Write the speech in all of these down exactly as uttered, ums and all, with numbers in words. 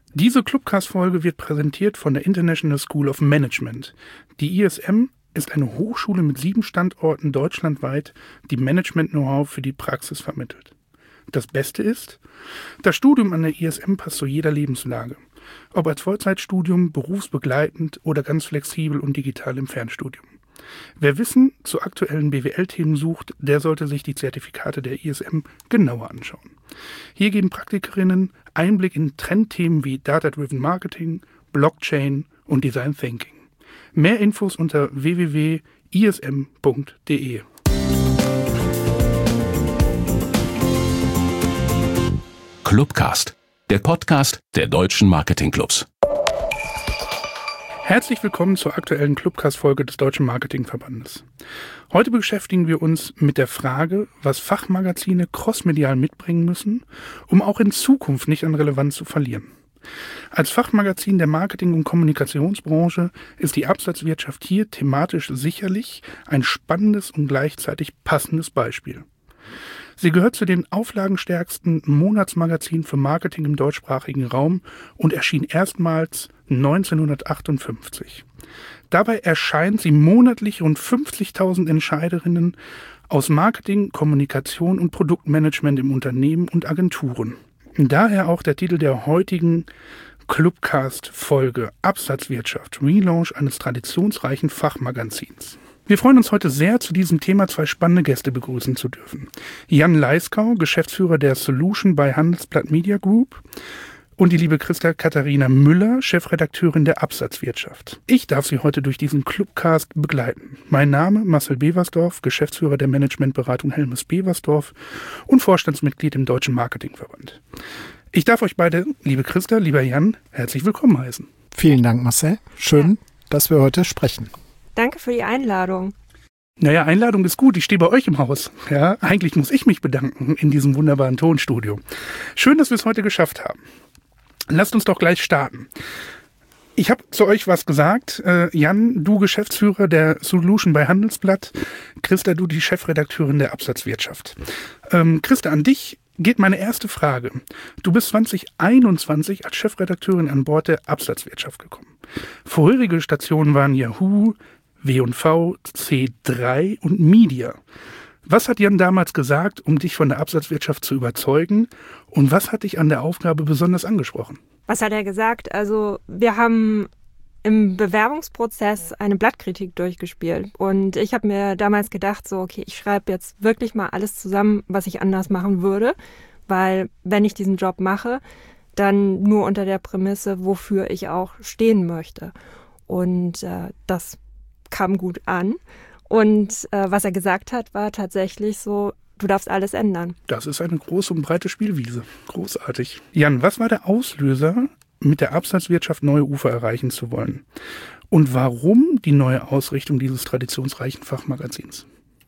Diese Clubcast-Folge wird präsentiert von der International School of Management. Die I S M ist eine Hochschule mit sieben Standorten deutschlandweit, die Management-Know-how für die Praxis vermittelt. Das Beste ist, das Studium an der I S M passt zu jeder Lebenslage. Ob als Vollzeitstudium, berufsbegleitend oder ganz flexibel und digital im Fernstudium. Wer Wissen zu aktuellen B W L-Themen sucht, der sollte sich die Zertifikate der I S M genauer anschauen. Hier geben Praktikerinnen Einblick in Trendthemen wie Data-Driven Marketing, Blockchain und Design Thinking. Mehr Infos unter w w w punkt i s m punkt d e. Clubcast, der Podcast der deutschen Marketingclubs. Herzlich willkommen zur aktuellen Clubcast-Folge des Deutschen Marketingverbandes. Heute beschäftigen wir uns mit der Frage, was Fachmagazine crossmedial mitbringen müssen, um auch in Zukunft nicht an Relevanz zu verlieren. Als Fachmagazin der Marketing- und Kommunikationsbranche ist die Absatzwirtschaft hier thematisch sicherlich ein spannendes und gleichzeitig passendes Beispiel. Sie gehört zu den auflagenstärksten Monatsmagazinen für Marketing im deutschsprachigen Raum und erschien erstmals neunzehnhundertachtundfünfzig. Dabei erscheint sie monatlich rund fünfzigtausend Entscheiderinnen aus Marketing, Kommunikation und Produktmanagement im Unternehmen und Agenturen. Daher auch der Titel der heutigen Clubcast-Folge Absatzwirtschaft, Relaunch eines traditionsreichen Fachmagazins. Wir freuen uns heute sehr, zu diesem Thema zwei spannende Gäste begrüßen zu dürfen. Jan Leiskau, Geschäftsführer der Solution bei Handelsblatt Media Group, und die liebe Christa Katharina Müller, Chefredakteurin der Absatzwirtschaft. Ich darf Sie heute durch diesen Clubcast begleiten. Mein Name Marcel Beversdorf, Geschäftsführer der Managementberatung Helmes Beversdorf und Vorstandsmitglied im Deutschen Marketingverband. Ich darf euch beide, liebe Christa, lieber Jan, herzlich willkommen heißen. Vielen Dank, Marcel. Schön, ja, dass wir heute sprechen. Danke für die Einladung. Naja, Einladung ist gut. Ich stehe bei euch im Haus. Ja, eigentlich muss ich mich bedanken in diesem wunderbaren Tonstudio. Schön, dass wir es heute geschafft haben. Lasst uns doch gleich starten. Ich habe zu euch was gesagt. Äh, Jan, du Geschäftsführer der Solution bei Handelsblatt. Christa, du die Chefredakteurin der Absatzwirtschaft. Ähm, Christa, an dich geht meine erste Frage. Du bist zwanzig einundzwanzig als Chefredakteurin an Bord der Absatzwirtschaft gekommen. Vorherige Stationen waren Yahoo, W und V, C drei und Media. Was hat Jan damals gesagt, um dich von der Absatzwirtschaft zu überzeugen? Und was hat dich an der Aufgabe besonders angesprochen? Was hat er gesagt? Also wir haben im Bewerbungsprozess eine Blattkritik durchgespielt. Und ich habe mir damals gedacht, so okay, ich schreibe jetzt wirklich mal alles zusammen, was ich anders machen würde. Weil wenn ich diesen Job mache, dann nur unter der Prämisse, wofür ich auch stehen möchte. Und äh, das kam gut an. Und äh, was er gesagt hat, war tatsächlich so, du darfst alles ändern. Das ist eine große und breite Spielwiese. Großartig. Jan, was war der Auslöser, mit der Absatzwirtschaft neue Ufer erreichen zu wollen? Und warum die neue Ausrichtung dieses traditionsreichen Fachmagazins?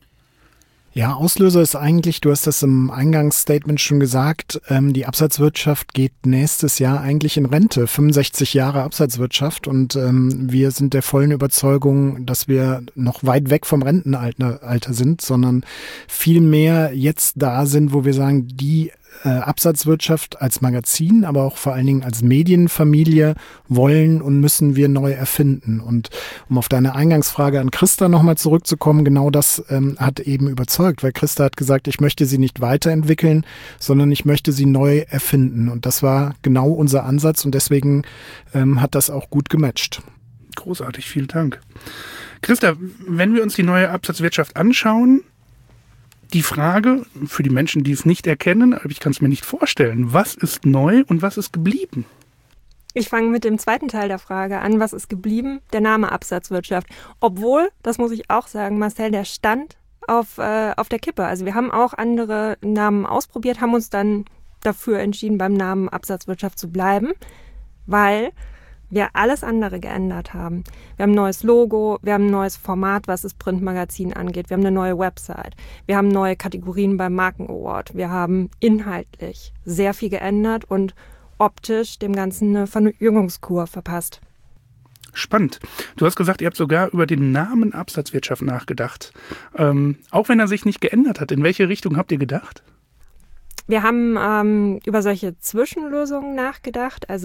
Ja, Auslöser ist eigentlich, du hast das im Eingangsstatement schon gesagt, ähm, die Absatzwirtschaft geht nächstes Jahr eigentlich in Rente, fünfundsechzig Jahre Absatzwirtschaft, und ähm, wir sind der vollen Überzeugung, dass wir noch weit weg vom Rentenalter Alter sind, sondern viel mehr jetzt da sind, wo wir sagen, die äh, Absatzwirtschaft als Magazin, aber auch vor allen Dingen als Medienfamilie wollen und müssen wir neu erfinden. Und um auf deine Eingangsfrage an Christa nochmal zurückzukommen, genau das ähm, hat eben überzeugt, weil Christa hat gesagt, ich möchte sie nicht weiterentwickeln, sondern ich möchte sie neu erfinden. Und das war genau unser Ansatz, und deswegen ähm, hat das auch gut gematcht. Großartig, vielen Dank. Christa, wenn wir uns die neue Absatzwirtschaft anschauen, die Frage für die Menschen, die es nicht erkennen, aber ich kann es mir nicht vorstellen, was ist neu und was ist geblieben? Ich fange mit dem zweiten Teil der Frage an. Was ist geblieben? Der Name Absatzwirtschaft. Obwohl, das muss ich auch sagen, Marcel, der stand auf, äh, auf der Kippe. Also wir haben auch andere Namen ausprobiert, haben uns dann dafür entschieden, beim Namen Absatzwirtschaft zu bleiben, weil wir alles andere geändert haben. Wir haben ein neues Logo, wir haben ein neues Format, was das Printmagazin angeht. Wir haben eine neue Website. Wir haben neue Kategorien beim Marken Award. Wir haben inhaltlich sehr viel geändert und optisch dem Ganzen eine Verjüngungskur verpasst. Spannend. Du hast gesagt, ihr habt sogar über den Namen Absatzwirtschaft nachgedacht. Ähm, auch wenn er sich nicht geändert hat. In welche Richtung habt ihr gedacht? Wir haben ähm, über solche Zwischenlösungen nachgedacht. Also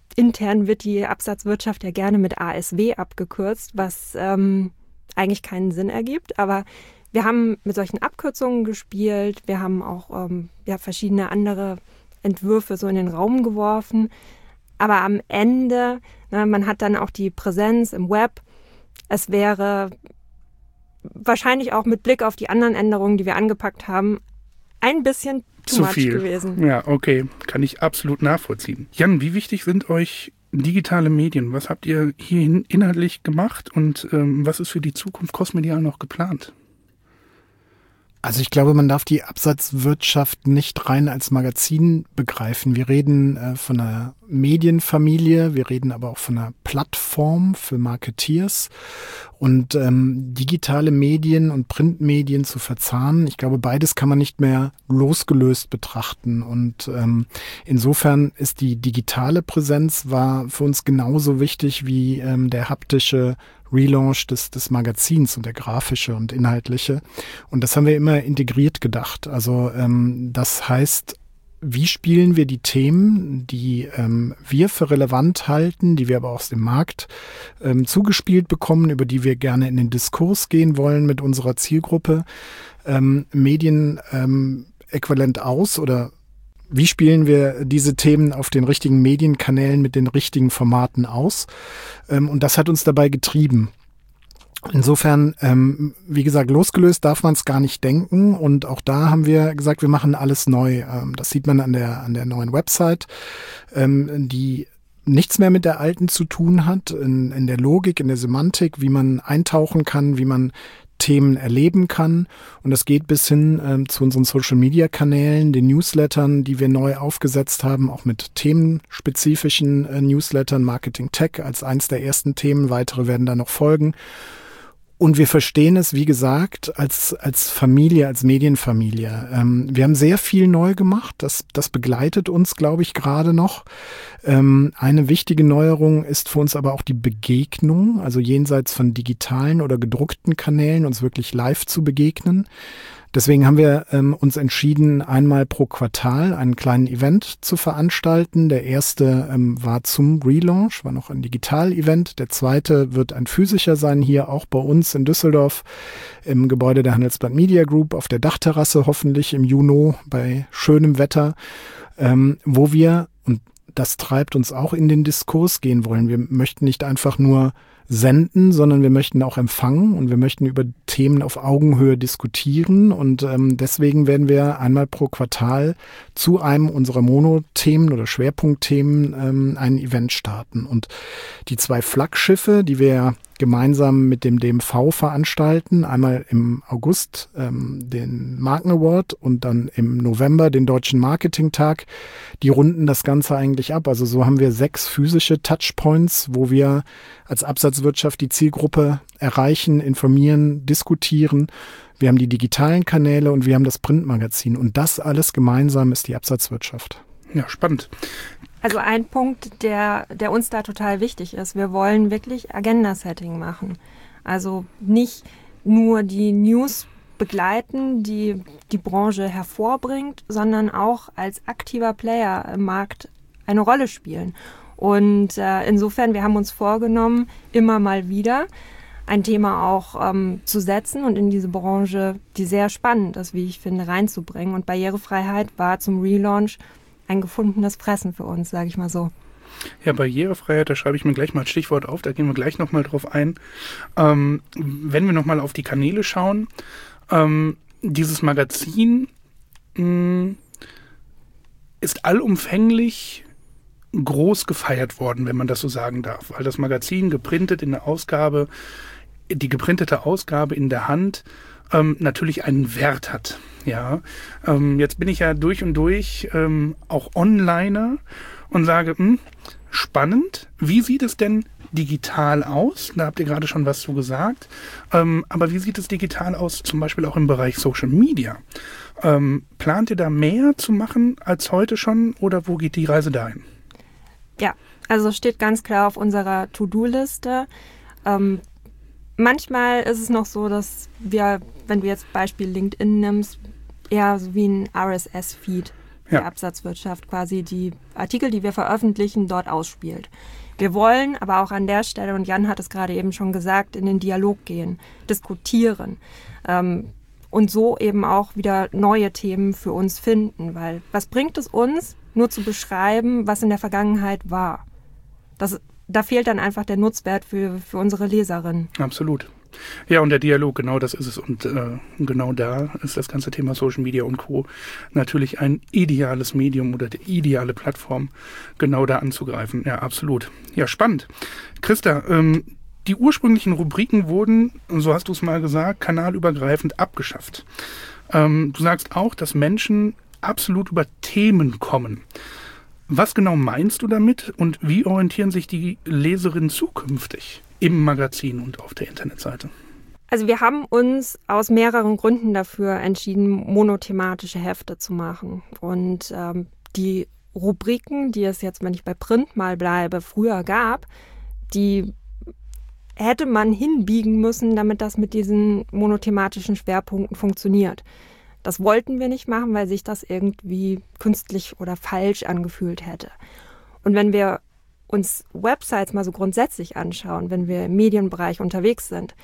intern wird die Absatzwirtschaft ja gerne mit A S W abgekürzt, was ähm, eigentlich keinen Sinn ergibt. Aber wir haben mit solchen Abkürzungen gespielt. Wir haben auch ähm, ja, verschiedene andere Entwürfe so in den Raum geworfen. Aber am Ende, ne, man hat dann auch die Präsenz im Web. Es wäre wahrscheinlich auch mit Blick auf die anderen Änderungen, die wir angepackt haben, ein bisschen too zu much viel gewesen. Ja, okay, kann ich absolut nachvollziehen. Jan, wie wichtig sind euch digitale Medien? Was habt ihr hier inhaltlich gemacht und ähm, was ist für die Zukunft crossmedial noch geplant? Also ich glaube, man darf die Absatzwirtschaft nicht rein als Magazin begreifen. Wir reden äh, von einer Medienfamilie, wir reden aber auch von einer Plattform für Marketeers und ähm, digitale Medien und Printmedien zu verzahnen. Ich glaube, beides kann man nicht mehr losgelöst betrachten und ähm, insofern ist die digitale Präsenz war für uns genauso wichtig wie ähm, der haptische Relaunch des, des Magazins und der grafische und inhaltliche. Und das haben wir immer integriert gedacht. Also ähm, das heißt, wie spielen wir die Themen, die ähm, wir für relevant halten, die wir aber aus dem Markt ähm, zugespielt bekommen, über die wir gerne in den Diskurs gehen wollen mit unserer Zielgruppe, ähm, Medien ähm, äquivalent aus oder wie spielen wir diese Themen auf den richtigen Medienkanälen mit den richtigen Formaten aus? Ähm, und das hat uns dabei getrieben. Insofern, ähm, wie gesagt, losgelöst darf man es gar nicht denken. Und auch da haben wir gesagt, wir machen alles neu. Ähm, das sieht man an der, an der neuen Website, ähm, die nichts mehr mit der alten zu tun hat, in, in der Logik, in der Semantik, wie man eintauchen kann, wie man Themen erleben kann. Und das geht bis hin ähm, zu unseren Social-Media-Kanälen, den Newslettern, die wir neu aufgesetzt haben, auch mit themenspezifischen äh, Newslettern, Marketing Tech als eins der ersten Themen. Weitere werden da noch folgen. Und wir verstehen es, wie gesagt, als, als Familie, als Medienfamilie. Ähm, wir haben sehr viel neu gemacht. Das, das begleitet uns, glaube ich, gerade noch. Ähm, eine wichtige Neuerung ist für uns aber auch die Begegnung, also jenseits von digitalen oder gedruckten Kanälen, uns wirklich live zu begegnen. Deswegen haben wir ähm, uns entschieden, einmal pro Quartal einen kleinen Event zu veranstalten. Der erste ähm, war zum Relaunch, war noch ein Digital-Event. Der zweite wird ein physischer sein, hier auch bei uns in Düsseldorf im Gebäude der Handelsblatt Media Group auf der Dachterrasse, hoffentlich im Juni bei schönem Wetter, ähm, wo wir, und das treibt uns auch in den Diskurs gehen wollen. Wir möchten nicht einfach nur senden, sondern wir möchten auch empfangen und wir möchten über Themen auf Augenhöhe diskutieren und ähm, deswegen werden wir einmal pro Quartal zu einem unserer Mono-Themen oder Schwerpunktthemen ähm, ein Event starten. Und die zwei Flaggschiffe, die wir gemeinsam mit dem D M V veranstalten, einmal im August ähm, den Marken Award und dann im November den Deutschen Marketingtag, die runden das Ganze eigentlich ab. Also so haben wir sechs physische Touchpoints, wo wir als Absatzwirtschaft die Zielgruppe erreichen, informieren, diskutieren. Wir haben die digitalen Kanäle und wir haben das Printmagazin. Und das alles gemeinsam ist die Absatzwirtschaft. Ja, spannend. Also ein Punkt, der, der uns da total wichtig ist. Wir wollen wirklich Agenda-Setting machen. Also nicht nur die News begleiten, die die Branche hervorbringt, sondern auch als aktiver Player im Markt eine Rolle spielen. Und äh, insofern, wir haben uns vorgenommen, immer mal wieder ein Thema auch ähm, zu setzen und in diese Branche, die sehr spannend ist, wie ich finde, reinzubringen. Und Barrierefreiheit war zum Relaunch ein gefundenes Fressen für uns, sage ich mal so. Ja, Barrierefreiheit, da schreibe ich mir gleich mal ein Stichwort auf, da gehen wir gleich nochmal drauf ein. Ähm, wenn wir nochmal auf die Kanäle schauen, ähm, dieses Magazin mh, ist allumfänglich groß gefeiert worden, wenn man das so sagen darf, weil das Magazin geprintet in der Ausgabe, die geprintete Ausgabe in der Hand ähm, natürlich einen Wert hat. Ja, ähm, jetzt bin ich ja durch und durch ähm, auch Onliner und sage, mh, spannend, wie sieht es denn digital aus? Da habt ihr gerade schon was zu gesagt. Ähm, aber wie sieht es digital aus, zum Beispiel auch im Bereich Social Media? Ähm, plant ihr da mehr zu machen als heute schon oder wo geht die Reise dahin? Ja, also steht ganz klar auf unserer To-Do-Liste. Ähm, manchmal ist es noch so, dass wir, wenn du jetzt Beispiel LinkedIn nimmst, eher so wie ein R S S-Feed ja. Ja. Absatzwirtschaft quasi die Artikel, die wir veröffentlichen, dort ausspielt. Wir wollen aber auch an der Stelle, und Jan hat es gerade eben schon gesagt, in den Dialog gehen, diskutieren ähm, und so eben auch wieder neue Themen für uns finden. Weil was bringt es uns, nur zu beschreiben, was in der Vergangenheit war? Das, da fehlt dann einfach der Nutzwert für, für unsere Leserinnen. Absolut. Ja, und der Dialog, genau das ist es. Und äh, genau da ist das ganze Thema Social Media und Co. natürlich ein ideales Medium oder die ideale Plattform, genau da anzugreifen. Ja, absolut. Ja, spannend. Christa, ähm, die ursprünglichen Rubriken wurden, so hast du es mal gesagt, kanalübergreifend abgeschafft. Ähm, du sagst auch, dass Menschen absolut über Themen kommen. Was genau meinst du damit und wie orientieren sich die Leserinnen zukünftig im Magazin und auf der Internetseite? Also wir haben uns aus mehreren Gründen dafür entschieden, monothematische Hefte zu machen. Und ähm, die Rubriken, die es jetzt, wenn ich bei Print mal bleibe, früher gab, die hätte man hinbiegen müssen, damit das mit diesen monothematischen Schwerpunkten funktioniert. Das wollten wir nicht machen, weil sich das irgendwie künstlich oder falsch angefühlt hätte. Und wenn wir uns Websites mal so grundsätzlich anschauen, wenn wir im Medienbereich unterwegs sind,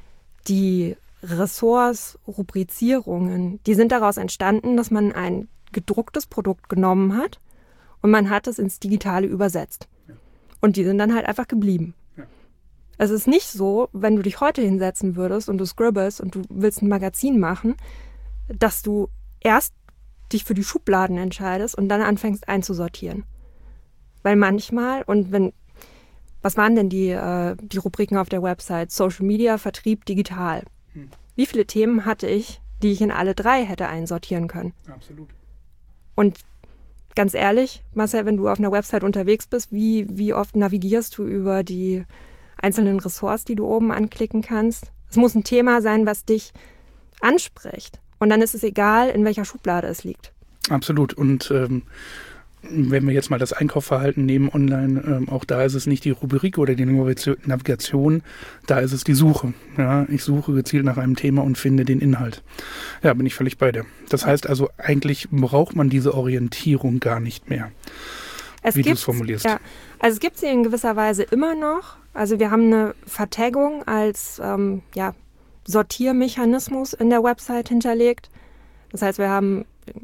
die Ressorts, Rubrizierungen, die sind daraus entstanden, dass man ein gedrucktes Produkt genommen hat und man hat es ins Digitale übersetzt. Ja. Und die sind dann halt einfach geblieben. Ja. Es ist nicht so, wenn du dich heute hinsetzen würdest und du scribbelst und du willst ein Magazin machen, dass du erst dich für die Schubladen entscheidest und dann anfängst einzusortieren. Weil manchmal, und wenn, was waren denn die, äh, die Rubriken auf der Website? Social Media, Vertrieb, digital. Hm. Wie viele Themen hatte ich, die ich in alle drei hätte einsortieren können? Absolut. Und ganz ehrlich, Marcel, wenn du auf einer Website unterwegs bist, wie, wie oft navigierst du über die einzelnen Ressorts, die du oben anklicken kannst? Es muss ein Thema sein, was dich anspricht. Und dann ist es egal, in welcher Schublade es liegt. Absolut. Und ähm, wenn wir jetzt mal das Einkaufsverhalten nehmen online, ähm, auch da ist es nicht die Rubrik oder die Navigation, da ist es die Suche. Ja, ich suche gezielt nach einem Thema und finde den Inhalt. Ja, bin ich völlig bei dir. Das heißt also, eigentlich braucht man diese Orientierung gar nicht mehr, es wie du es formulierst. Ja, also es gibt sie in gewisser Weise immer noch. Also wir haben eine Vertagung als ähm, ja, Sortiermechanismus in der Website hinterlegt. Das heißt, wir haben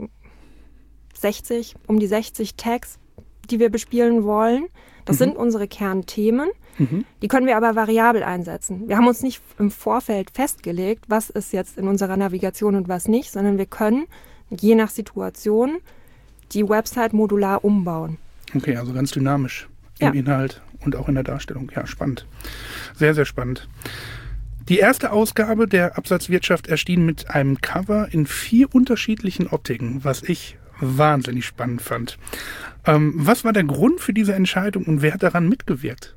sechzig, um die sechzig Tags, die wir bespielen wollen. Das mhm. sind unsere Kernthemen. Mhm. Die können wir aber variabel einsetzen. Wir haben uns nicht im Vorfeld festgelegt, was ist jetzt in unserer Navigation und was nicht, sondern wir können je nach Situation die Website modular umbauen. Okay, also ganz dynamisch im ja. Inhalt und auch in der Darstellung. Ja, spannend. Sehr, sehr spannend. Die erste Ausgabe der Absatzwirtschaft erschien mit einem Cover in vier unterschiedlichen Optiken, was ich wahnsinnig spannend fand. Ähm, was war der Grund für diese Entscheidung und wer hat daran mitgewirkt?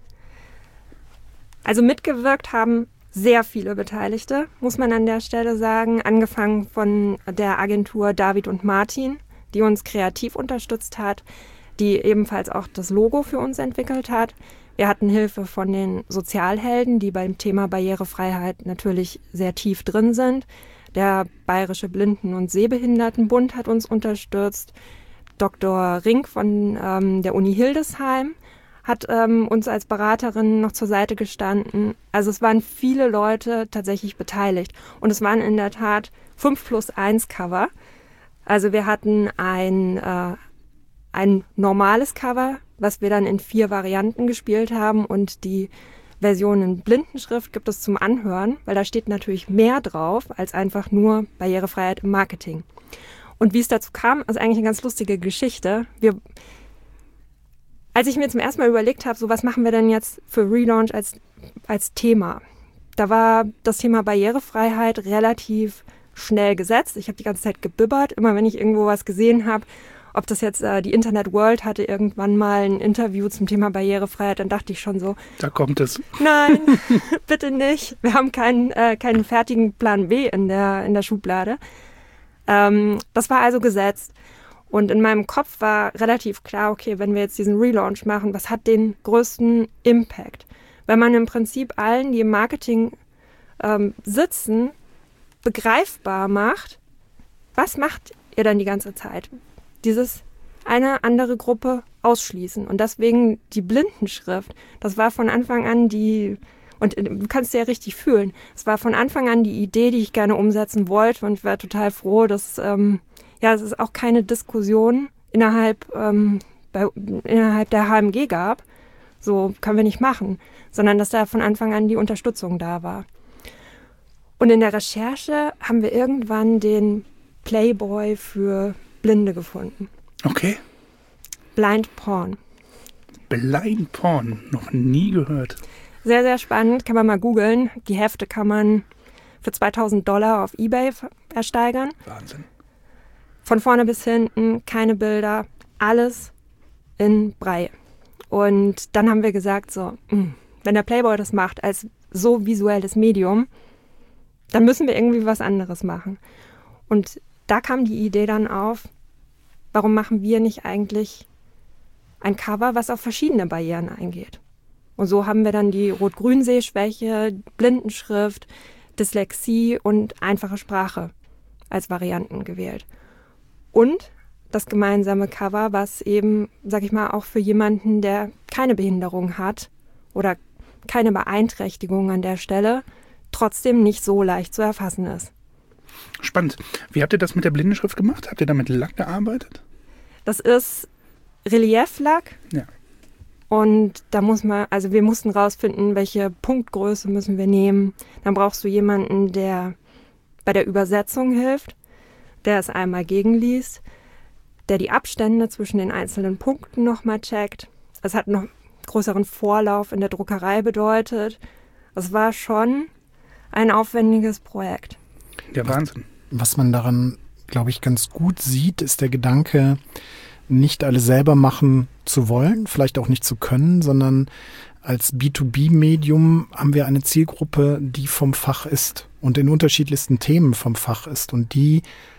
Also mitgewirkt haben sehr viele Beteiligte, muss man an der Stelle sagen. Angefangen von der Agentur David und Martin, die uns kreativ unterstützt hat, die ebenfalls auch das Logo für uns entwickelt hat. Wir hatten Hilfe von den Sozialhelden, die beim Thema Barrierefreiheit natürlich sehr tief drin sind. Der Bayerische Blinden- und Sehbehindertenbund hat uns unterstützt. Doktor Rink von ähm, der Uni Hildesheim hat ähm, uns als Beraterin noch zur Seite gestanden. Also es waren viele Leute tatsächlich beteiligt. Und es waren in der Tat fünf plus eins Cover. Also wir hatten ein, äh, ein normales Cover, was wir dann in vier Varianten gespielt haben. Und die Version in Blindenschrift gibt es zum Anhören, weil da steht natürlich mehr drauf als einfach nur Barrierefreiheit im Marketing. Und wie es dazu kam, ist eigentlich eine ganz lustige Geschichte. Wir, als ich mir zum ersten Mal überlegt habe, so was machen wir denn jetzt für Relaunch als, als Thema, da war das Thema Barrierefreiheit relativ schnell gesetzt. Ich habe die ganze Zeit gebibbert, immer wenn ich irgendwo was gesehen habe. Ob das jetzt äh, die Internet World hatte irgendwann mal ein Interview zum Thema Barrierefreiheit, dann dachte ich schon so, da kommt es. Nein, bitte nicht. Wir haben keinen, äh, keinen fertigen Plan B in der, in der Schublade. Ähm, das war also gesetzt. Und in meinem Kopf war relativ klar, okay, wenn wir jetzt diesen Relaunch machen, was hat den größten Impact? Wenn man im Prinzip allen, die im Marketing ähm, sitzen, begreifbar macht, was macht ihr dann die ganze Zeit? dieses eine andere Gruppe ausschließen. Und deswegen die Blindenschrift, das war von Anfang an die, und du kannst ja richtig fühlen, es war von Anfang an die Idee, die ich gerne umsetzen wollte, und ich war total froh, dass, ähm, ja, es ist auch keine Diskussion innerhalb, ähm, bei, innerhalb der H M G gab, so können wir nicht machen, sondern dass da von Anfang an die Unterstützung da war. Und in der Recherche haben wir irgendwann den Playboy für Blinde gefunden. Okay. Blind Porn. Blind Porn, noch nie gehört. Sehr, sehr spannend, kann man mal googeln. Die Hefte kann man für zweitausend Dollar auf eBay ersteigern. Wahnsinn. Von vorne bis hinten, keine Bilder, alles in Braille. Und dann haben wir gesagt, so, mh, wenn der Playboy das macht als so visuelles Medium, dann müssen wir irgendwie was anderes machen. Und da kam die Idee dann auf, warum machen wir nicht eigentlich ein Cover, was auf verschiedene Barrieren eingeht? Und so haben wir dann die Rot-Grün-Sehschwäche, Blindenschrift, Dyslexie und einfache Sprache als Varianten gewählt. Und das gemeinsame Cover, was eben, sag ich mal, auch für jemanden, der keine Behinderung hat oder keine Beeinträchtigung an der Stelle, trotzdem nicht so leicht zu erfassen ist. Spannend. Wie habt ihr das mit der Blindenschrift gemacht? Habt ihr da mit Lack gearbeitet? Das ist Relieflack. Ja. Und da muss man, also wir mussten rausfinden, welche Punktgröße müssen wir nehmen. Dann brauchst du jemanden, der bei der Übersetzung hilft, der es einmal gegenliest, der die Abstände zwischen den einzelnen Punkten nochmal checkt. Es hat noch größeren Vorlauf in der Druckerei bedeutet. Es war schon ein aufwendiges Projekt. Der Wahnsinn. Was man daran, glaube ich, ganz gut sieht, ist der Gedanke, nicht alles selber machen zu wollen, vielleicht auch nicht zu können, sondern als B zwei B-Medium haben wir eine Zielgruppe, die vom Fach ist und in unterschiedlichsten Themen vom Fach ist und die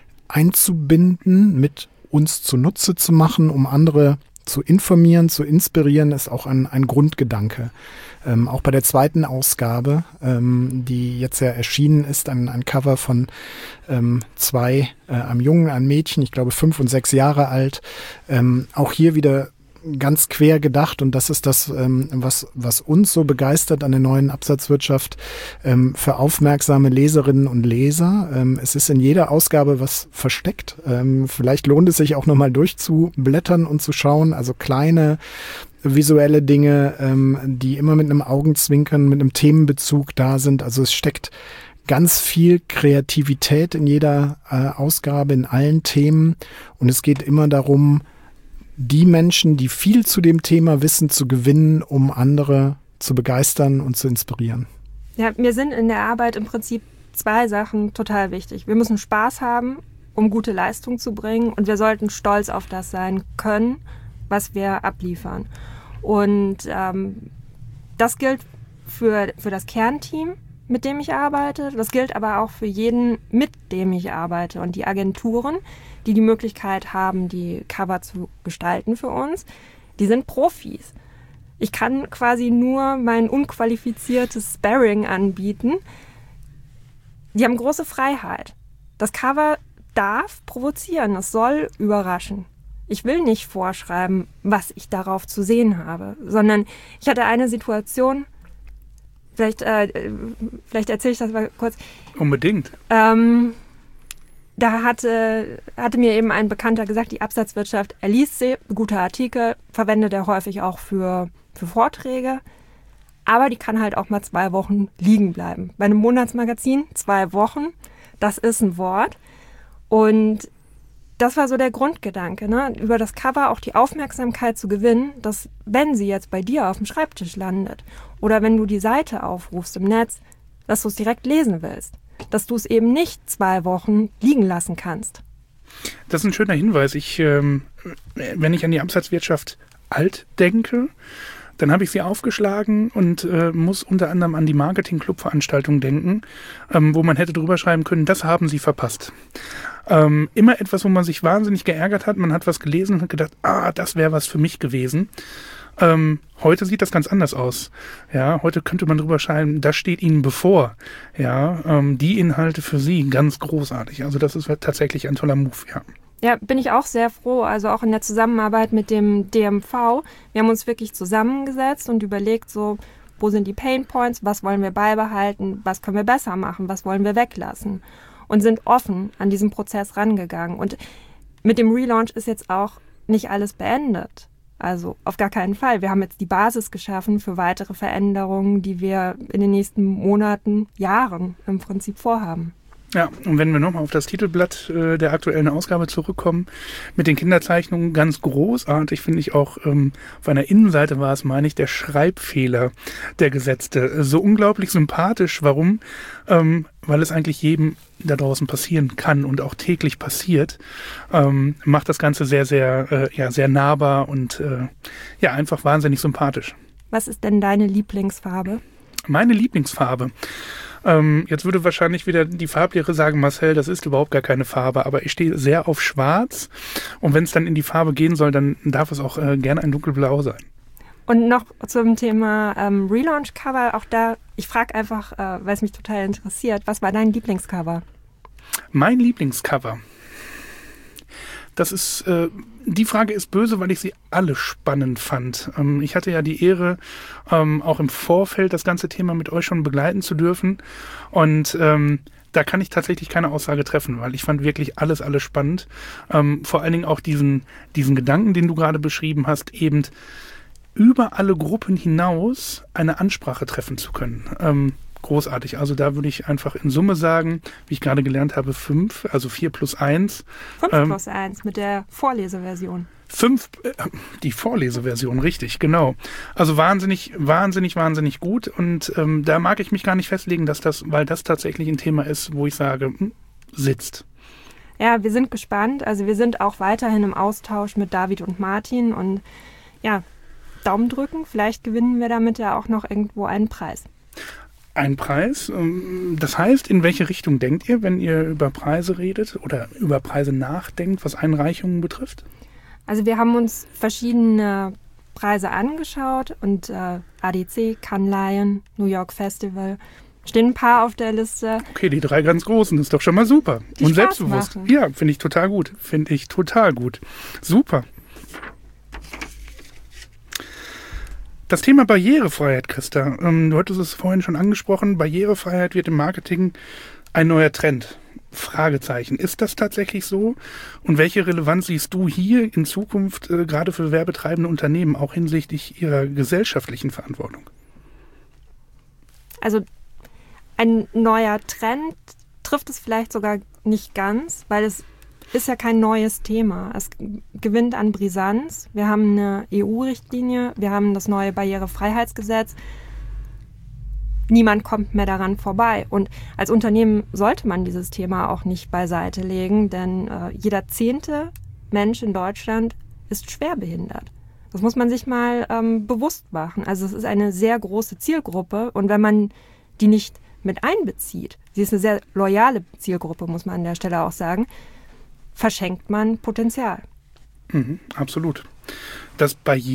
einzubinden, mit uns zunutze zu machen, um andere zu informieren, zu inspirieren, ist auch ein, ein Grundgedanke. Ähm, auch bei der zweiten Ausgabe, ähm, die jetzt ja erschienen ist, ein, ein Cover von ähm, zwei, äh, einem Jungen, einem Mädchen, ich glaube fünf und sechs Jahre alt. Ähm, auch hier wieder ganz quer gedacht, und das ist das, ähm, was, was uns so begeistert an der neuen Absatzwirtschaft, ähm, für aufmerksame Leserinnen und Leser. Ähm, es ist in jeder Ausgabe was versteckt. Ähm, vielleicht lohnt es sich auch nochmal durchzublättern und zu schauen. Also kleine visuelle Dinge, ähm, die immer mit einem Augenzwinkern, mit einem Themenbezug da sind. Also es steckt ganz viel Kreativität in jeder äh, Ausgabe, in allen Themen. Und es geht immer darum, die Menschen, die viel zu dem Thema wissen, zu gewinnen, um andere zu begeistern und zu inspirieren. Ja, mir sind in der Arbeit im Prinzip zwei Sachen total wichtig. Wir müssen Spaß haben, um gute Leistung zu bringen, und wir sollten stolz auf das sein können, was wir abliefern. Und ähm, das gilt für, für das Kernteam, mit dem ich arbeite. Das gilt aber auch für jeden, mit dem ich arbeite. Und die Agenturen, die die Möglichkeit haben, die Cover zu gestalten für uns, die sind Profis. Ich kann quasi nur mein unqualifiziertes Sparring anbieten. Die haben große Freiheit. Das Cover darf provozieren, es soll überraschen. Ich will nicht vorschreiben, was ich darauf zu sehen habe, sondern ich hatte eine Situation, vielleicht, äh, vielleicht erzähle ich das mal kurz. Unbedingt. Ähm, Da hatte, hatte mir eben ein Bekannter gesagt, die Absatzwirtschaft, er liest sie, gute Artikel, verwendet er häufig auch für, für Vorträge, aber die kann halt auch mal zwei Wochen liegen bleiben. Bei einem Monatsmagazin, zwei Wochen, das ist ein Wort. Und das war so der Grundgedanke, ne? Über das Cover auch die Aufmerksamkeit zu gewinnen, dass wenn sie jetzt bei dir auf dem Schreibtisch landet oder wenn du die Seite aufrufst im Netz, dass du es direkt lesen willst. Dass du es eben nicht zwei Wochen liegen lassen kannst. Das ist ein schöner Hinweis. Ich, ähm, wenn ich an die Absatzwirtschaft alt denke, dann habe ich sie aufgeschlagen und äh, muss unter anderem an die Marketing-Club-Veranstaltung denken, ähm, wo man hätte drüber schreiben können, das haben sie verpasst. Ähm, immer etwas, wo man sich wahnsinnig geärgert hat. Man hat was gelesen und hat gedacht, ah, das wäre was für mich gewesen. Ähm, heute sieht das ganz anders aus. Ja, heute könnte man drüber schreiben, das steht Ihnen bevor. Ja, ähm, die Inhalte für Sie ganz großartig. Also das ist tatsächlich ein toller Move, ja. Ja, bin ich auch sehr froh, also auch in der Zusammenarbeit mit dem D M V. Wir haben uns wirklich zusammengesetzt und überlegt, so, wo sind die Pain Points, was wollen wir beibehalten, was können wir besser machen, was wollen wir weglassen und sind offen an diesen Prozess rangegangen. Und mit dem Relaunch ist jetzt auch nicht alles beendet. Also auf gar keinen Fall. Wir haben jetzt die Basis geschaffen für weitere Veränderungen, die wir in den nächsten Monaten, Jahren im Prinzip vorhaben. Ja, und wenn wir nochmal auf das Titelblatt äh, der aktuellen Ausgabe zurückkommen, mit den Kinderzeichnungen ganz großartig, finde ich auch, ähm, auf einer Innenseite war es, meine ich, der Schreibfehler der Gesetzte. So unglaublich sympathisch. Warum? Ähm, weil es eigentlich jedem da draußen passieren kann und auch täglich passiert, ähm, macht das Ganze sehr, sehr, äh, ja, sehr nahbar und äh, ja, einfach wahnsinnig sympathisch. Was ist denn deine Lieblingsfarbe? Meine Lieblingsfarbe? Ähm, jetzt würde wahrscheinlich wieder die Farblehre sagen, Marcel, das ist überhaupt gar keine Farbe, aber ich stehe sehr auf Schwarz und wenn es dann in die Farbe gehen soll, dann darf es auch äh, gerne ein dunkelblau sein. Und noch zum Thema ähm, Relaunch-Cover, auch da, ich frage einfach, äh, weil es mich total interessiert, was war dein Lieblingscover? Mein Lieblingscover? Das ist, äh, die Frage ist böse, weil ich sie alle spannend fand. Ähm, ich hatte ja die Ehre, ähm, auch im Vorfeld das ganze Thema mit euch schon begleiten zu dürfen. Und ähm, da kann ich tatsächlich keine Aussage treffen, weil ich fand wirklich alles, alles spannend. Ähm, vor allen Dingen auch diesen, diesen Gedanken, den du gerade beschrieben hast, eben über alle Gruppen hinaus eine Ansprache treffen zu können. Ähm, großartig. Also da würde ich einfach in Summe sagen, wie ich gerade gelernt habe, fünf, also vier plus eins. Fünf ähm, plus eins mit der Vorleseversion. Fünf, äh, die Vorleseversion, richtig, genau. Also wahnsinnig, wahnsinnig, wahnsinnig gut. Und ähm, da mag ich mich gar nicht festlegen, dass das, weil das tatsächlich ein Thema ist, wo ich sage, hm, sitzt. Ja, wir sind gespannt. Also wir sind auch weiterhin im Austausch mit David und Martin und ja, Daumen drücken. Vielleicht gewinnen wir damit ja auch noch irgendwo einen Preis. Ein Preis? Das heißt, in welche Richtung denkt ihr, wenn ihr über Preise redet oder über Preise nachdenkt, was Einreichungen betrifft? Also wir haben uns verschiedene Preise angeschaut und äh, A D C, Cannes Lion, New York Festival, stehen ein paar auf der Liste. Okay, die drei ganz großen, ist doch schon mal super. Die und Spaß selbstbewusst. machen. Ja, finde ich total gut. Finde ich total gut. Super. Das Thema Barrierefreiheit, Christa, ähm, du hattest es vorhin schon angesprochen, Barrierefreiheit wird im Marketing ein neuer Trend. Fragezeichen. Ist das tatsächlich so? Und welche Relevanz siehst du hier in Zukunft äh, gerade für werbetreibende Unternehmen, auch hinsichtlich ihrer gesellschaftlichen Verantwortung? Also ein neuer Trend trifft es vielleicht sogar nicht ganz, weil es ist ja kein neues Thema. Es gewinnt an Brisanz. Wir haben eine E U-Richtlinie, wir haben das neue Barrierefreiheitsgesetz. Niemand kommt mehr daran vorbei. Und als Unternehmen sollte man dieses Thema auch nicht beiseite legen, denn äh, jeder zehnte Mensch in Deutschland ist schwerbehindert. Das muss man sich mal ähm, bewusst machen. Also es ist eine sehr große Zielgruppe und wenn man die nicht mit einbezieht, sie ist eine sehr loyale Zielgruppe, muss man an der Stelle auch sagen, verschenkt man Potenzial. Mhm, absolut. Das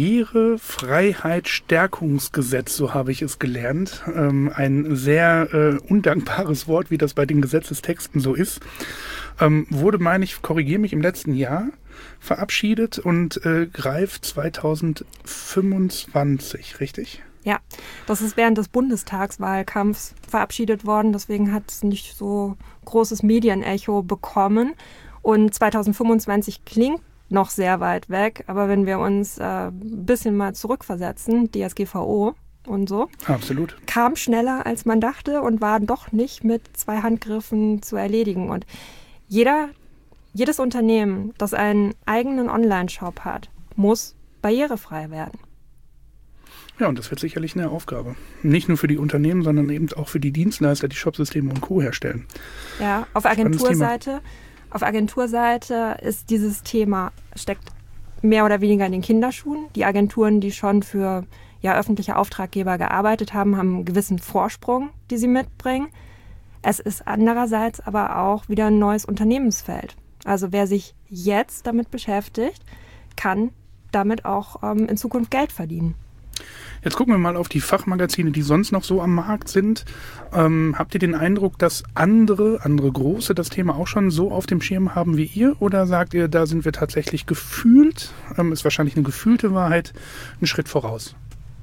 Barrierefreiheitsstärkungsgesetz, so habe ich es gelernt, ähm, ein sehr äh, undankbares Wort, wie das bei den Gesetzestexten so ist, ähm, wurde, meine ich, korrigiere mich, im letzten Jahr verabschiedet und äh, greift zweitausendfünfundzwanzig, richtig? Ja, das ist während des Bundestagswahlkampfs verabschiedet worden, deswegen hat es nicht so großes Medienecho bekommen. Und zweitausendfünfundzwanzig klingt noch sehr weit weg, aber wenn wir uns äh, ein bisschen mal zurückversetzen, D S G V O und so, absolut, kam schneller als man dachte und war doch nicht mit zwei Handgriffen zu erledigen. Und jeder, jedes Unternehmen, das einen eigenen Online-Shop hat, muss barrierefrei werden. Ja, und das wird sicherlich eine Aufgabe. Nicht nur für die Unternehmen, sondern eben auch für die Dienstleister, die Shopsysteme und Co. herstellen. Ja, auf Agenturseite... Auf Agenturseite ist dieses Thema, steckt mehr oder weniger in den Kinderschuhen. Die Agenturen, die schon für ja, öffentliche Auftraggeber gearbeitet haben, haben einen gewissen Vorsprung, die sie mitbringen. Es ist andererseits aber auch wieder ein neues Unternehmensfeld. Also wer sich jetzt damit beschäftigt, kann damit auch ähm, in Zukunft Geld verdienen. Jetzt gucken wir mal auf die Fachmagazine, die sonst noch so am Markt sind. Ähm, habt ihr den Eindruck, dass andere, andere große das Thema auch schon so auf dem Schirm haben wie ihr? Oder sagt ihr, da sind wir tatsächlich gefühlt, ähm, ist wahrscheinlich eine gefühlte Wahrheit, einen Schritt voraus?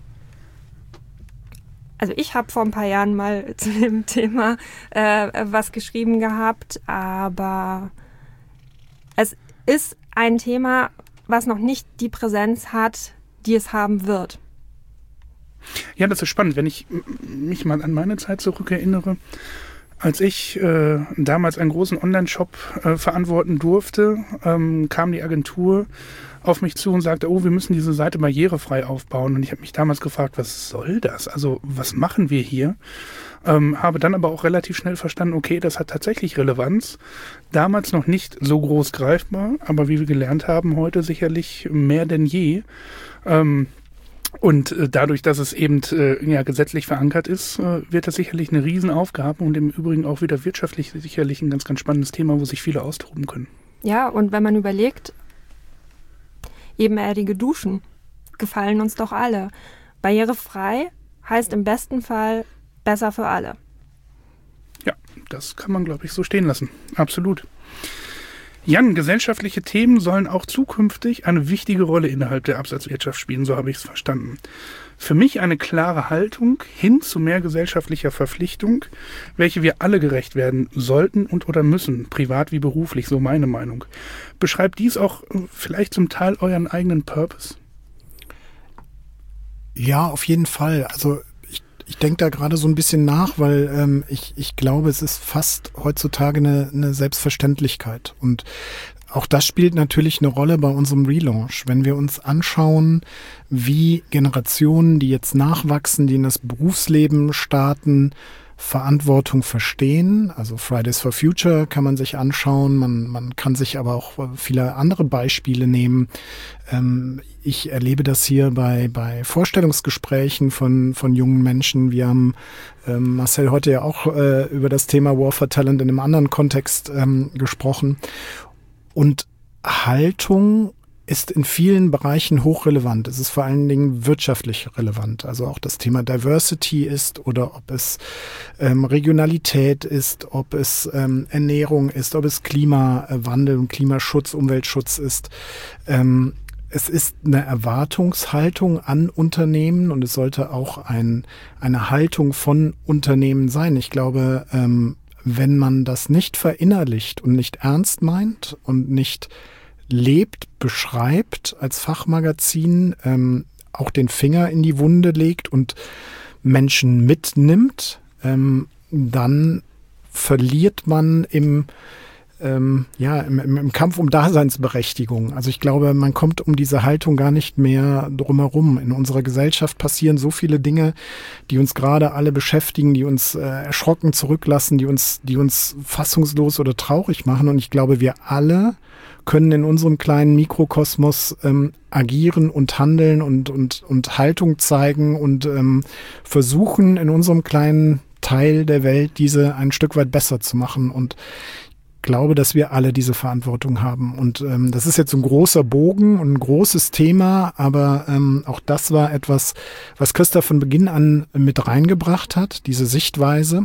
Also ich habe vor ein paar Jahren mal zu dem Thema äh, was geschrieben gehabt, aber es ist ein Thema, was noch nicht die Präsenz hat, die es haben wird. Ja, das ist spannend. Wenn ich mich mal an meine Zeit zurückerinnere, als ich äh, damals einen großen Online-Shop äh, verantworten durfte, ähm, kam die Agentur auf mich zu und sagte, oh, wir müssen diese Seite barrierefrei aufbauen. Und ich habe mich damals gefragt, was soll das? Also was machen wir hier? Ähm, habe dann aber auch relativ schnell verstanden, okay, das hat tatsächlich Relevanz. Damals noch nicht so groß greifbar, aber wie wir gelernt haben, heute sicherlich mehr denn je. Ähm, Und äh, dadurch, dass es eben äh, ja, gesetzlich verankert ist, äh, wird das sicherlich eine Riesenaufgabe und im Übrigen auch wieder wirtschaftlich sicherlich ein ganz, ganz spannendes Thema, wo sich viele austoben können. Ja, und wenn man überlegt, ebenerdige Duschen gefallen uns doch alle. Barrierefrei heißt im besten Fall besser für alle. Ja, das kann man, glaube ich, so stehen lassen. Absolut. Jan, gesellschaftliche Themen sollen auch zukünftig eine wichtige Rolle innerhalb der Absatzwirtschaft spielen, so habe ich es verstanden. Für mich eine klare Haltung hin zu mehr gesellschaftlicher Verpflichtung, welche wir alle gerecht werden sollten und oder müssen, privat wie beruflich, so meine Meinung. Beschreibt dies auch vielleicht zum Teil euren eigenen Purpose? Ja, auf jeden Fall. Also ich, ich denke da gerade so ein bisschen nach, weil ähm, ich, ich glaube, es ist fast heutzutage eine, eine Selbstverständlichkeit. Und auch das spielt natürlich eine Rolle bei unserem Relaunch. Wenn wir uns anschauen, wie Generationen, die jetzt nachwachsen, die in das Berufsleben starten, Verantwortung verstehen. Also Fridays for Future kann man sich anschauen. Man, man kann sich aber auch viele andere Beispiele nehmen. Ähm, ich erlebe das hier bei, bei Vorstellungsgesprächen von, von jungen Menschen. Wir haben ähm, Marcel heute ja auch äh, über das Thema War for Talent in einem anderen Kontext ähm, gesprochen. Und Haltung ist in vielen Bereichen hochrelevant. Es ist vor allen Dingen wirtschaftlich relevant. Also auch das Thema Diversity ist oder ob es ähm, Regionalität ist, ob es ähm, Ernährung ist, ob es Klimawandel und Klimaschutz, Umweltschutz ist. Ähm, es ist eine Erwartungshaltung an Unternehmen und es sollte auch ein, eine Haltung von Unternehmen sein. Ich glaube, ähm, wenn man das nicht verinnerlicht und nicht ernst meint und nicht lebt, beschreibt als Fachmagazin, ähm, auch den Finger in die Wunde legt und Menschen mitnimmt, ähm, dann verliert man im, ähm, ja, im, im, im Kampf um Daseinsberechtigung. Also ich glaube, man kommt um diese Haltung gar nicht mehr drumherum. In unserer Gesellschaft passieren so viele Dinge, die uns gerade alle beschäftigen, die uns äh, erschrocken zurücklassen, die uns, die uns fassungslos oder traurig machen. Und ich glaube, wir alle können in unserem kleinen Mikrokosmos ähm, agieren und handeln und, und, und Haltung zeigen und ähm, versuchen, in unserem kleinen Teil der Welt diese ein Stück weit besser zu machen. Und ich glaube, dass wir alle diese Verantwortung haben. Und ähm, das ist jetzt ein großer Bogen und ein großes Thema, aber ähm, auch das war etwas, was Christa von Beginn an mit reingebracht hat, diese Sichtweise.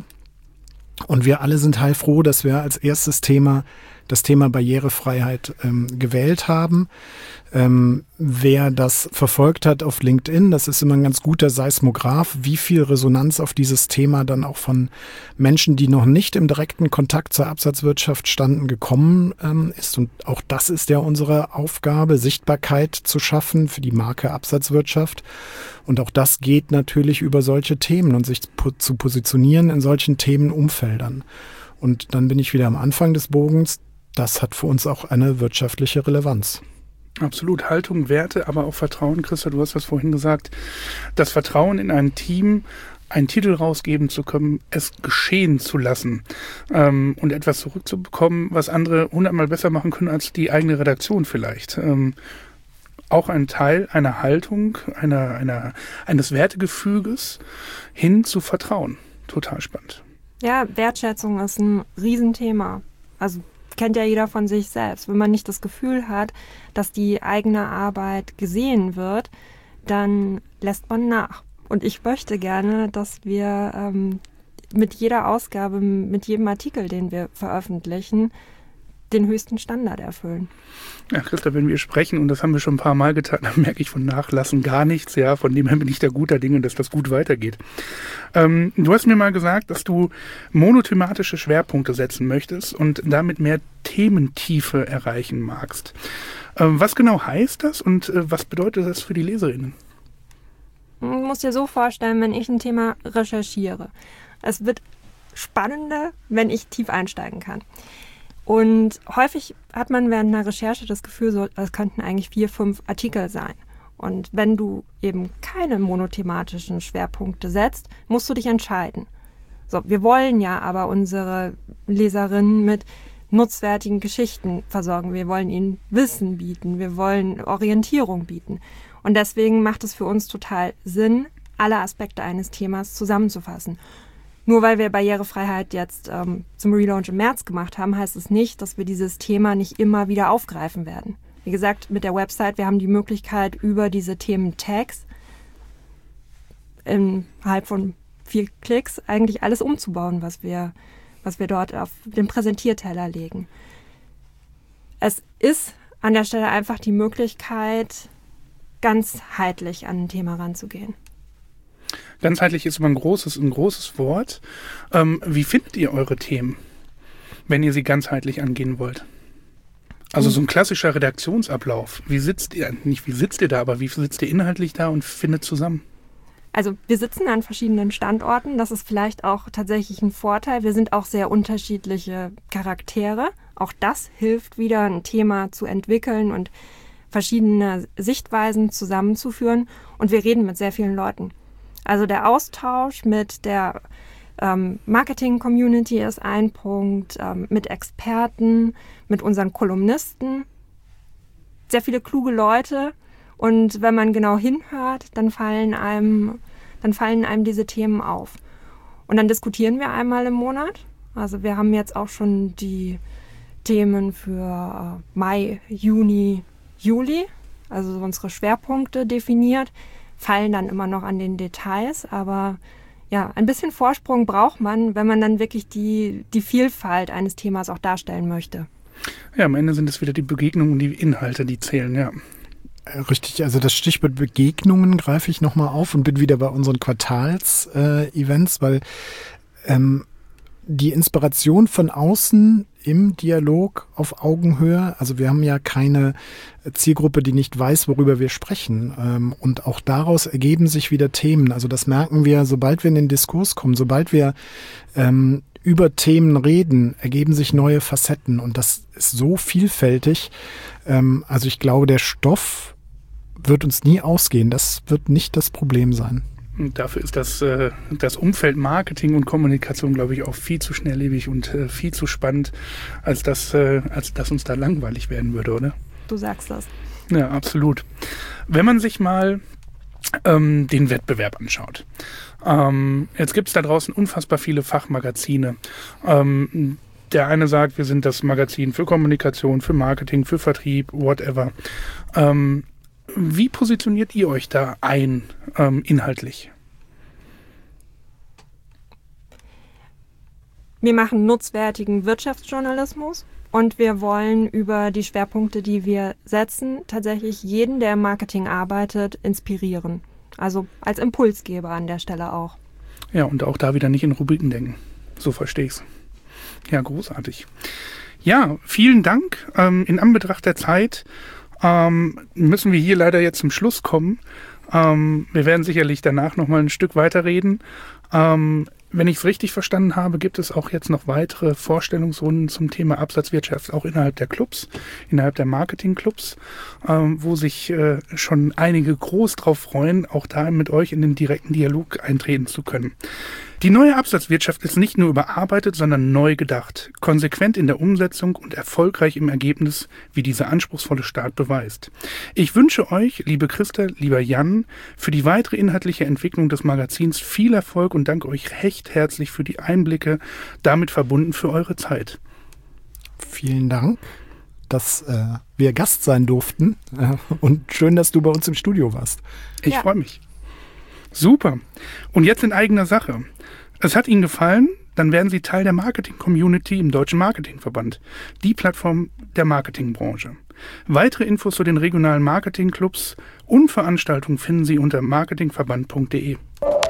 Und wir alle sind heilfroh, dass wir als erstes Thema das Thema Barrierefreiheit ähm, gewählt haben. Ähm, wer das verfolgt hat auf LinkedIn, das ist immer ein ganz guter Seismograph, wie viel Resonanz auf dieses Thema dann auch von Menschen, die noch nicht im direkten Kontakt zur Absatzwirtschaft standen, gekommen ähm, ist. Und auch das ist ja unsere Aufgabe, Sichtbarkeit zu schaffen für die Marke Absatzwirtschaft. Und auch das geht natürlich über solche Themen und sich zu positionieren in solchen Themenumfeldern. Und dann bin ich wieder am Anfang des Bogens. Das hat für uns auch eine wirtschaftliche Relevanz. Absolut. Haltung, Werte, aber auch Vertrauen. Christa, du hast das vorhin gesagt. Das Vertrauen in ein Team, einen Titel rausgeben zu können, es geschehen zu lassen ähm, und etwas zurückzubekommen, was andere hundertmal besser machen können als die eigene Redaktion vielleicht. Ähm, auch ein Teil einer Haltung, einer, einer, eines Wertegefüges hin zu Vertrauen. Total spannend. Ja, Wertschätzung ist ein Riesenthema. Also kennt ja jeder von sich selbst. Wenn man nicht das Gefühl hat, dass die eigene Arbeit gesehen wird, dann lässt man nach. Und ich möchte gerne, dass wir ähm, mit jeder Ausgabe, mit jedem Artikel, den wir veröffentlichen, den höchsten Standard erfüllen. Ja, Christa, wenn wir sprechen, und das haben wir schon ein paar Mal getan, dann merke ich von Nachlassen gar nichts. Ja, von dem her bin ich da guter Dinge, dass das gut weitergeht. Ähm, du hast mir mal gesagt, dass du monothematische Schwerpunkte setzen möchtest und damit mehr Thementiefe erreichen magst. Ähm, was genau heißt das und äh, was bedeutet das für die Leserinnen? Du musst dir so vorstellen, wenn ich ein Thema recherchiere. Es wird spannender, wenn ich tief einsteigen kann. Und häufig hat man während einer Recherche das Gefühl, so, das könnten eigentlich vier, fünf Artikel sein. Und wenn du eben keine monothematischen Schwerpunkte setzt, musst du dich entscheiden. So, wir wollen ja aber unsere Leserinnen mit nutzwertigen Geschichten versorgen. Wir wollen ihnen Wissen bieten. Wir wollen Orientierung bieten. Und deswegen macht es für uns total Sinn, alle Aspekte eines Themas zusammenzufassen. Nur weil wir Barrierefreiheit jetzt ähm, zum Relaunch im März gemacht haben, heißt es nicht, dass wir dieses Thema nicht immer wieder aufgreifen werden. Wie gesagt, mit der Website, wir haben die Möglichkeit, über diese Themen-Tags innerhalb von vier Klicks eigentlich alles umzubauen, was wir, was wir dort auf den Präsentierteller legen. Es ist an der Stelle einfach die Möglichkeit, ganzheitlich an ein Thema ranzugehen. Ganzheitlich ist immer ein großes, ein großes Wort. Ähm, wie findet ihr eure Themen, wenn ihr sie ganzheitlich angehen wollt? Also so ein klassischer Redaktionsablauf. Wie sitzt ihr, nicht wie sitzt ihr da, aber wie sitzt ihr inhaltlich da und findet zusammen? Also wir sitzen an verschiedenen Standorten. Das ist vielleicht auch tatsächlich ein Vorteil. Wir sind auch sehr unterschiedliche Charaktere. Auch das hilft wieder, ein Thema zu entwickeln und verschiedene Sichtweisen zusammenzuführen. Und wir reden mit sehr vielen Leuten. Also der Austausch mit der ähm, Marketing-Community ist ein Punkt, ähm, mit Experten, mit unseren Kolumnisten. Sehr viele kluge Leute. Und wenn man genau hinhört, dann fallen einem, dann fallen einem diese Themen auf. Und dann diskutieren wir einmal im Monat. Also wir haben jetzt auch schon die Themen für äh, Mai, Juni, Juli, also unsere Schwerpunkte definiert. Fallen dann immer noch an den Details, aber ja, ein bisschen Vorsprung braucht man, wenn man dann wirklich die, die Vielfalt eines Themas auch darstellen möchte. Ja, am Ende sind es wieder die Begegnungen und die Inhalte, die zählen, ja. Richtig, also das Stichwort Begegnungen greife ich nochmal auf und bin wieder bei unseren Quartals-Events, äh, weil ähm, die Inspiration von außen im Dialog auf Augenhöhe, also wir haben ja keine Zielgruppe, die nicht weiß, worüber wir sprechen, ähm, und auch daraus ergeben sich wieder Themen. Also das merken wir, sobald wir in den Diskurs kommen, sobald wir ähm, über Themen reden, ergeben sich neue Facetten und das ist so vielfältig. Ähm, also ich glaube, der Stoff wird uns nie ausgehen. Das wird nicht das Problem sein. Und dafür ist das, äh, das Umfeld Marketing und Kommunikation, glaube ich, auch viel zu schnelllebig und äh, viel zu spannend, als dass, äh, als dass uns da langweilig werden würde, oder? Du sagst das. Ja, absolut. Wenn man sich mal ähm, den Wettbewerb anschaut. Ähm, jetzt gibt es da draußen unfassbar viele Fachmagazine. Ähm, der eine sagt, wir sind das Magazin für Kommunikation, für Marketing, für Vertrieb, whatever. Ähm, Wie positioniert ihr euch da ein, ähm, inhaltlich? Wir machen nutzwertigen Wirtschaftsjournalismus und wir wollen über die Schwerpunkte, die wir setzen, tatsächlich jeden, der im Marketing arbeitet, inspirieren. Also als Impulsgeber an der Stelle auch. Ja, und auch da wieder nicht in Rubriken denken. So verstehe ich's. Ja, großartig. Ja, vielen Dank. Ähm, in Anbetracht der Zeit Ähm, müssen wir hier leider jetzt zum Schluss kommen. Ähm, wir werden sicherlich danach noch mal ein Stück weiter reden. Ähm, wenn ich es richtig verstanden habe, gibt es auch jetzt noch weitere Vorstellungsrunden zum Thema Absatzwirtschaft, auch innerhalb der Clubs, innerhalb der Marketingclubs, ähm, wo sich äh, schon einige groß drauf freuen, auch da mit euch in den direkten Dialog eintreten zu können. Die neue Absatzwirtschaft ist nicht nur überarbeitet, sondern neu gedacht, konsequent in der Umsetzung und erfolgreich im Ergebnis, wie dieser anspruchsvolle Start beweist. Ich wünsche euch, liebe Christa, lieber Jan, für die weitere inhaltliche Entwicklung des Magazins viel Erfolg und danke euch recht herzlich für die Einblicke, damit verbunden für eure Zeit. Vielen Dank, dass äh, wir Gast sein durften äh, und schön, dass du bei uns im Studio warst. Ich Ja. freue mich. Super. Und jetzt in eigener Sache. Es hat Ihnen gefallen? Dann werden Sie Teil der Marketing-Community im Deutschen Marketingverband, die Plattform der Marketingbranche. Weitere Infos zu den regionalen Marketingclubs und Veranstaltungen finden Sie unter marketingverband punkt de.